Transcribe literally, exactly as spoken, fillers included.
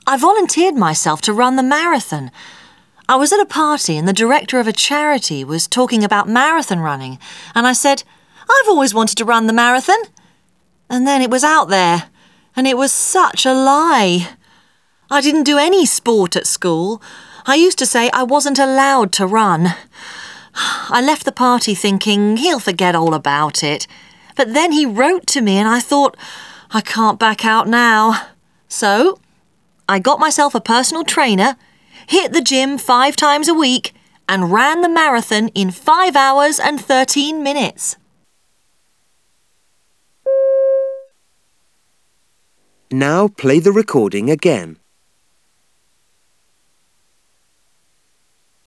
I volunteered myself to run the marathon. I was at a party and the director of a charity was talking about marathon running, and I said, I've always wanted to run the marathon. And then it was out there, and it was such a lie. I didn't do any sport at school. I used to say I wasn't allowed to run. I left the party thinking he'll forget all about it. But then he wrote to me and I thought, I can't back out now. So I got myself a personal trainer, hit the gym five times a week, and ran the marathon in five hours and thirteen minutes. Now play the recording again.